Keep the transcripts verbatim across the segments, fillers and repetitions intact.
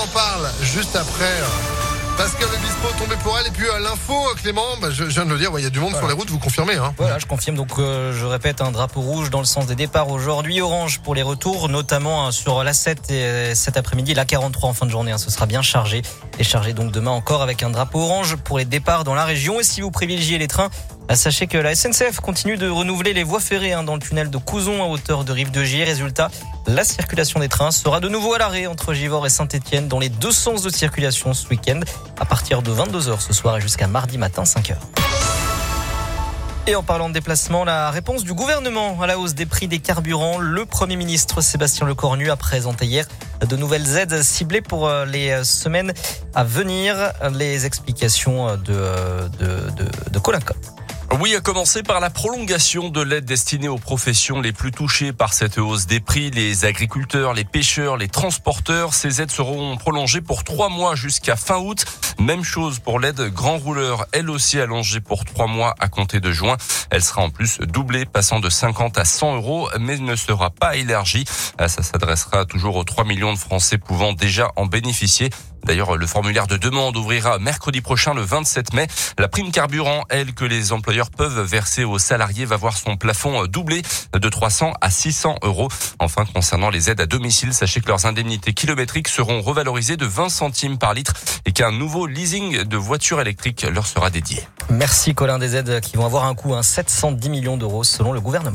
en parle juste après. Pascal Obispo tombé pour elle. Et puis à l'info, Clément, bah, je, je viens de le dire, il ouais, y a du monde voilà. sur les routes, vous confirmez hein. Voilà, je confirme. Donc euh, je répète, un drapeau rouge dans le sens des départs aujourd'hui, orange pour les retours, notamment hein, sur l'A sept et cet après-midi, l'A quarante-trois en fin de journée. Hein, ce sera bien chargé et chargé donc demain encore avec un drapeau orange pour les départs dans la région. Et si vous privilégiez les trains, sachez que la S N C F continue de renouveler les voies ferrées hein, dans le tunnel de Couzon à hauteur de Rive-de-Gier. Résultat, la circulation des trains sera de nouveau à l'arrêt entre Givors et Saint-Étienne dans les deux sens de circulation ce week-end à partir de vingt-deux heures ce soir et jusqu'à mardi matin cinq heures. Et en parlant de déplacement, la réponse du gouvernement à la hausse des prix des carburants. Le Premier ministre Sébastien Lecornu a présenté hier de nouvelles aides ciblées pour les semaines à venir. Les explications de, de, de, de Colin Cotte. Oui, à commencer par la prolongation de l'aide destinée aux professions les plus touchées par cette hausse des prix, les agriculteurs, les pêcheurs, les transporteurs. Ces aides seront prolongées pour trois mois jusqu'à fin août. Même chose pour l'aide grand rouleur, elle aussi allongée pour trois mois à compter de juin. Elle sera en plus doublée, passant de cinquante à cent euros, mais ne sera pas élargie. Ça s'adressera toujours aux trois millions de Français pouvant déjà en bénéficier. D'ailleurs, le formulaire de demande ouvrira mercredi prochain, le vingt-sept mai. La prime carburant, elle, que les employeurs peuvent verser aux salariés, va voir son plafond doublé de trois cents à six cents euros. Enfin, concernant les aides à domicile, sachez que leurs indemnités kilométriques seront revalorisées de vingt centimes par litre et qu'un nouveau leasing de voitures électriques leur sera dédié. Merci Colin, des aides qui vont avoir un coût, hein, sept cent dix millions d'euros selon le gouvernement.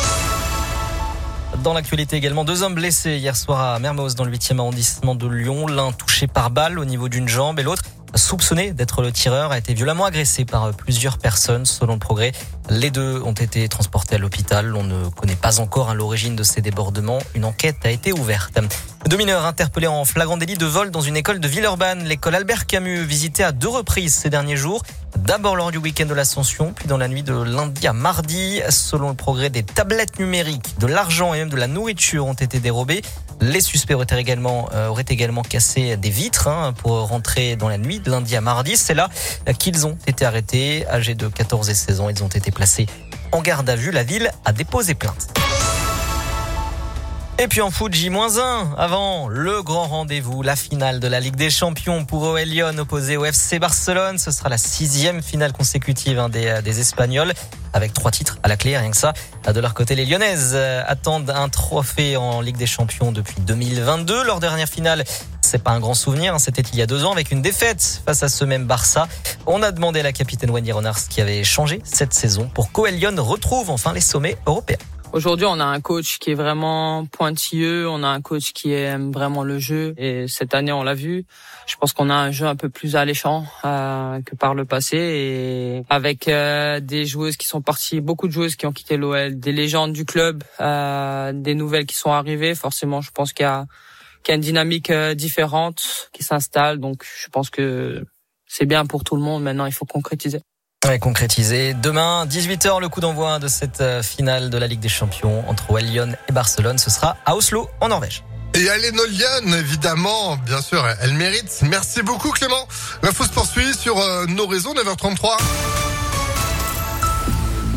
Dans l'actualité également, deux hommes blessés hier soir à Mermoz dans le huitième arrondissement de Lyon. L'un touché par balle au niveau d'une jambe et l'autre soupçonné d'être le tireur a été violemment agressé par plusieurs personnes. Selon le Progrès, les deux ont été transportés à l'hôpital. On ne connaît pas encore hein, l'origine de ces débordements. Une enquête a été ouverte. Deux mineurs interpellés en flagrant délit de vol dans une école de Villeurbanne. L'école Albert Camus, visitée à deux reprises ces derniers jours. D'abord lors du week-end de l'Ascension, puis dans la nuit de lundi à mardi. Selon le Progrès, des tablettes numériques, de l'argent et même de la nourriture ont été dérobées. Les suspects auraient également, euh, auraient également cassé des vitres hein, pour rentrer dans la nuit de lundi à mardi. C'est là qu'ils ont été arrêtés. Âgés de quatorze et seize ans, ils ont été placés en garde à vue. La ville a déposé plainte. Et puis en foot, J moins un, avant le grand rendez-vous, la finale de la Ligue des Champions pour O L Lyon opposé au F C Barcelone. Ce sera la sixième finale consécutive hein, des, des Espagnols, avec trois titres à la clé, rien que ça. De leur côté, les Lyonnaises attendent un trophée en Ligue des Champions depuis deux mille vingt-deux. Leur dernière finale, c'est pas un grand souvenir, hein, c'était il y a deux ans avec une défaite face à ce même Barça. On a demandé à la capitaine Wendy Renard ce qui avait changé cette saison pour qu'O L Lyon retrouve enfin les sommets européens. Aujourd'hui, on a un coach qui est vraiment pointilleux, on a un coach qui aime vraiment le jeu et cette année, on l'a vu. Je pense qu'on a un jeu un peu plus alléchant euh, que par le passé et avec euh, des joueuses qui sont parties, beaucoup de joueuses qui ont quitté l'O L, des légendes du club, euh, des nouvelles qui sont arrivées. Forcément, je pense qu'il y a, qu'il y a une dynamique euh, différente qui s'installe. Donc, je pense que c'est bien pour tout le monde. Maintenant, il faut concrétiser. Ouais, concrétisé. Demain, dix-huit heures, le coup d'envoi de cette finale de la Ligue des Champions entre O L Lyon et Barcelone. Ce sera à Oslo, en Norvège. Et Allen Lyon, évidemment, bien sûr, elle mérite. Merci beaucoup Clément. L'info se poursuit sur euh, nos réseaux, neuf heures trente-trois.